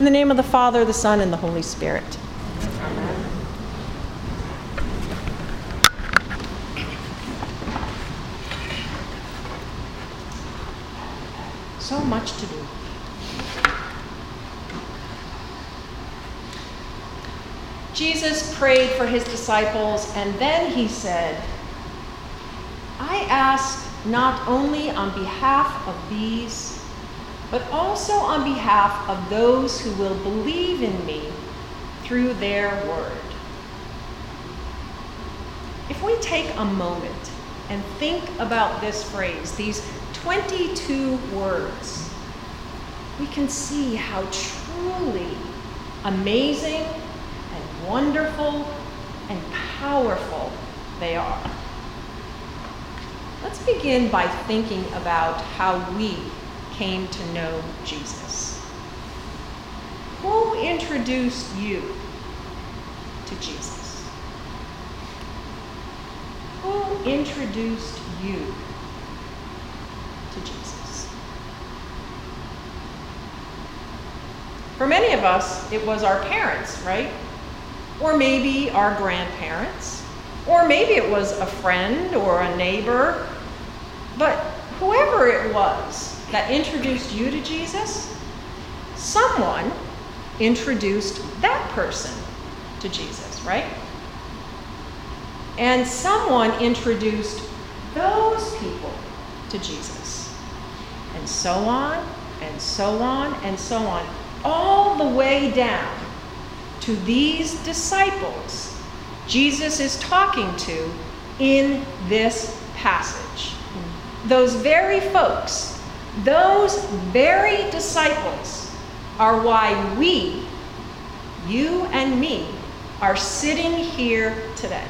In the name of the Father, the Son, and the Holy Spirit. Amen. So much to do. Jesus prayed for his disciples, and then he said, I ask not only on behalf of these, but also on behalf of those who will believe in me through their word. If we take a moment and think about this phrase, these 22 words, we can see how truly amazing and wonderful and powerful they are. Let's begin by thinking about how we came to know Jesus. Who introduced you to Jesus? Who introduced you to Jesus? For many of us, it was our parents, right? Or maybe our grandparents. Or maybe it was a friend or a neighbor. But whoever it was that introduced you to Jesus, someone introduced that person to Jesus, right? And someone introduced those people to Jesus. And so on, and so on, and so on, all the way down to these disciples Jesus is talking to in this passage. Those very folks, those very disciples are why we, you and me, are sitting here today.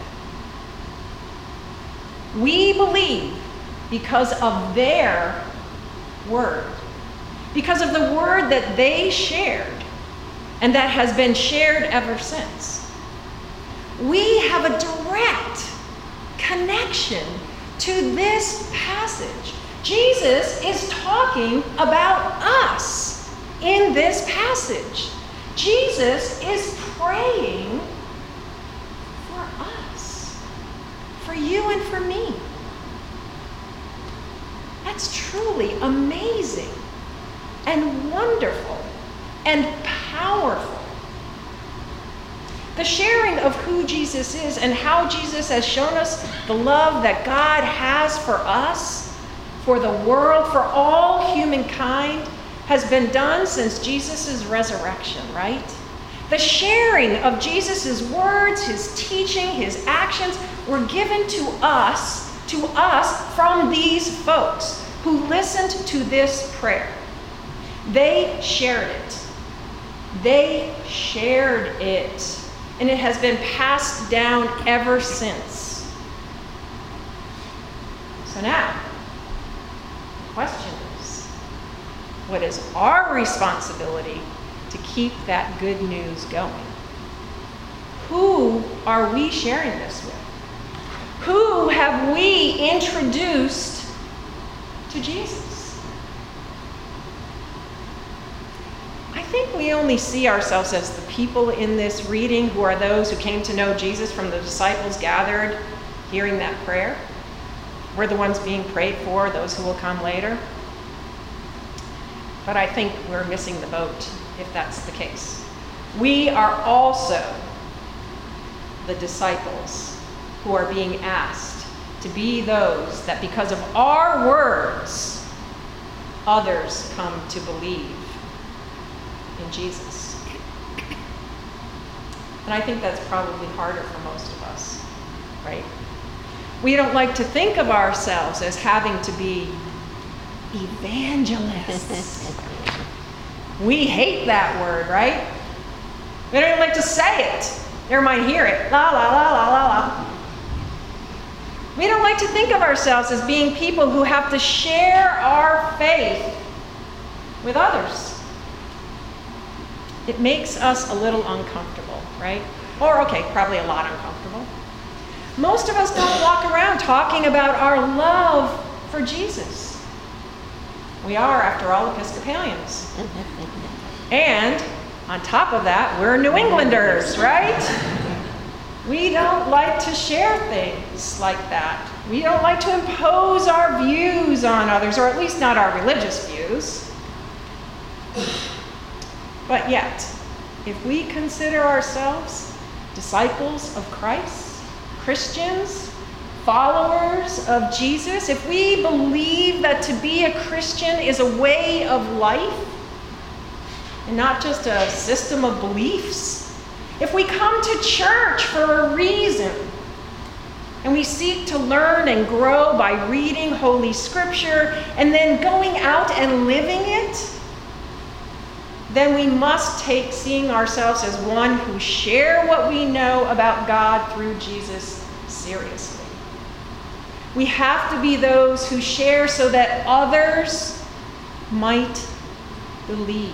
We believe because of their word, because of the word that they shared and that has been shared ever since. We have a direct connection to this passage. Jesus is talking about us in this passage. Jesus is praying for us, for you and for me. That's truly amazing and wonderful and powerful. The sharing of who Jesus is and how Jesus has shown us the love that God has for us, for the world, for all humankind, has been done since Jesus' resurrection, right? The sharing of Jesus' words, his teaching, his actions were given to us from these folks who listened to this prayer. They shared it. They shared it. And it has been passed down ever since. So now, the question is, what is our responsibility to keep that good news going? Who are we sharing this with? Who have we introduced to Jesus? I think we only see ourselves as the people in this reading who are those who came to know Jesus from the disciples gathered hearing that prayer. We're the ones being prayed for, those who will come later. But I think we're missing the boat if that's the case. We are also the disciples who are being asked to be those that because of our words, others come to believe in Jesus. And I think that's probably harder for most of us, right? We don't like to think of ourselves as having to be evangelists. We hate that word, right? We don't even like to say it. Never mind hear it. La, la, la, la, la, la. We don't like to think of ourselves as being people who have to share our faith with others. It makes us a little uncomfortable, right? Or, okay, probably a lot uncomfortable. Most of us don't walk around talking about our love for Jesus. We are, after all, Episcopalians. And On top of that, we're New Englanders, right? We don't like to share things like that. We don't like to impose our views on others, or at least not our religious views. But yet, if we consider ourselves disciples of Christ, Christians, followers of Jesus, if we believe that to be a Christian is a way of life and not just a system of beliefs, if we come to church for a reason and we seek to learn and grow by reading Holy Scripture and then going out and living it, then we must take seeing ourselves as one who share what we know about God through Jesus seriously. We have to be those who share so that others might believe.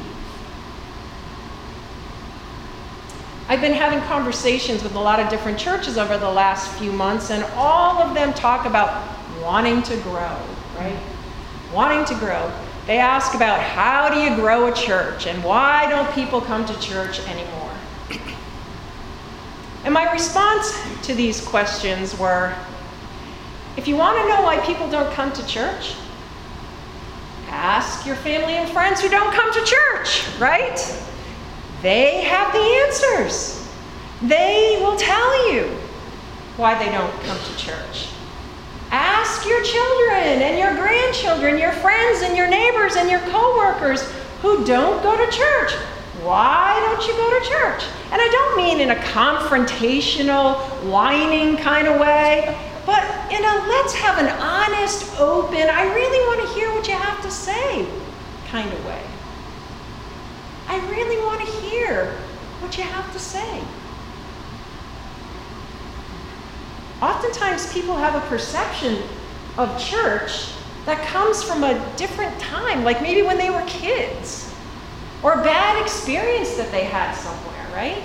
I've been having conversations with a lot of different churches over the last few months, and all of them talk about wanting to grow, right? Wanting to grow. They ask about how do you grow a church and why don't people come to church anymore? And my response to these questions were, if you want to know why people don't come to church, ask your family and friends who don't come to church, right? They have the answers. They will tell you why they don't come to church. Ask your children and your grandchildren, your friends and your neighbors and your coworkers who don't go to church. Why don't you go to church? And I don't mean in a confrontational, whining kind of way, but in a let's have an honest, open, I really want to hear what you have to say kind of way. I really want to hear what you have to say. Oftentimes people have a perception of church that comes from a different time, like maybe when they were kids, or a bad experience that they had somewhere, right?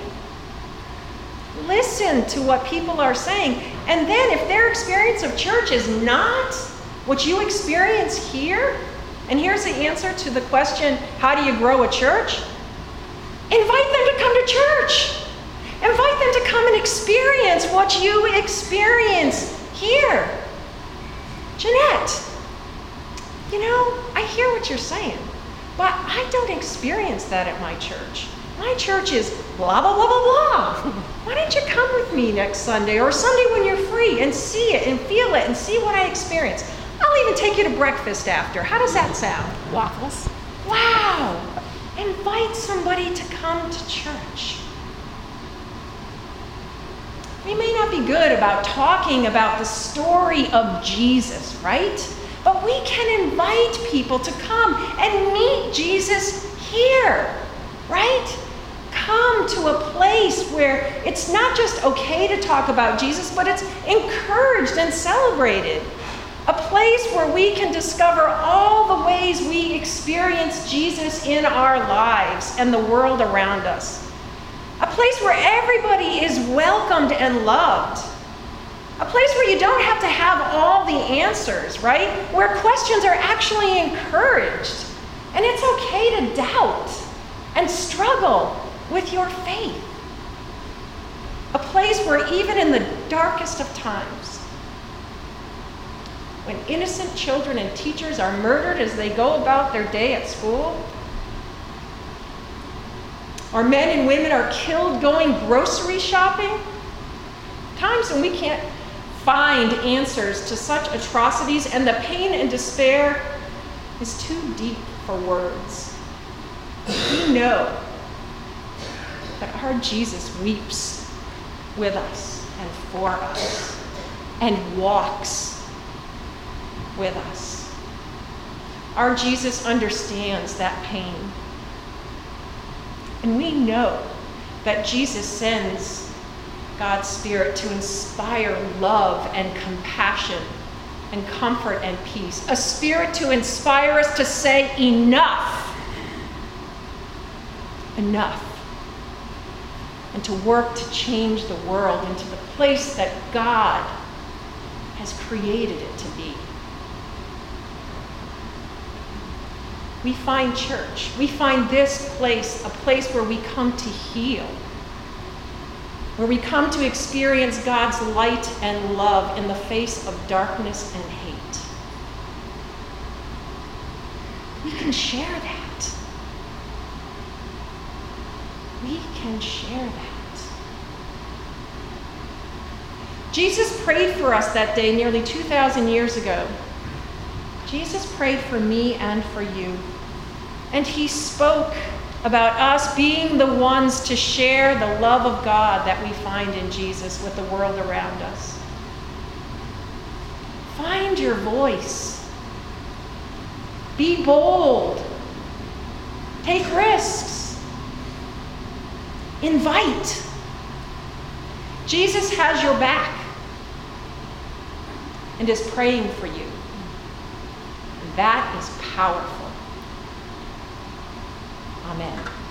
Listen to what people are saying, and then if their experience of church is not what you experience here, and here's the answer to the question, how do you grow a church? Invite them to come to church. Invite them to come and experience what you experience here. Jeanette, you know, I hear what you're saying, but I don't experience that at my church. My church is blah, blah, blah, blah, blah. Why don't you come with me next Sunday or Sunday when you're free and see it and feel it and see what I experience? I'll even take you to breakfast after. How does that sound? Waffles. Wow. Invite somebody to come to church. We may not be good about talking about the story of Jesus, right? But we can invite people to come and meet Jesus here, right? Come to a place where it's not just okay to talk about Jesus, but it's encouraged and celebrated. A place where we can discover all the ways we experience Jesus in our lives and the world around us. A place where everybody is welcomed and loved. A place where you don't have to have all the answers, right? Where questions are actually encouraged. And it's okay to doubt and struggle with your faith. A place where even in the darkest of times, when innocent children and teachers are murdered as they go about their day at school, or men and women are killed going grocery shopping, times when we can't find answers to such atrocities and the pain and despair is too deep for words. We know that our Jesus weeps with us and for us and walks with us. Our Jesus understands that pain. And we know that Jesus sends God's Spirit to inspire love and compassion and comfort and peace. A Spirit to inspire us to say enough. Enough. And to work to change the world into the place that God has created it to be. we find church. We find this place, a place where we come to heal, where we come to experience God's light and love in the face of darkness and hate. We can share that. We can share that. Jesus prayed for us that day nearly 2,000 years ago. Jesus prayed for me and for you. And he spoke about us being the ones to share the love of God that we find in Jesus with the world around us. Find your voice. Be bold. Take risks. Invite. Jesus has your back and is praying for you. And that is powerful. Amen.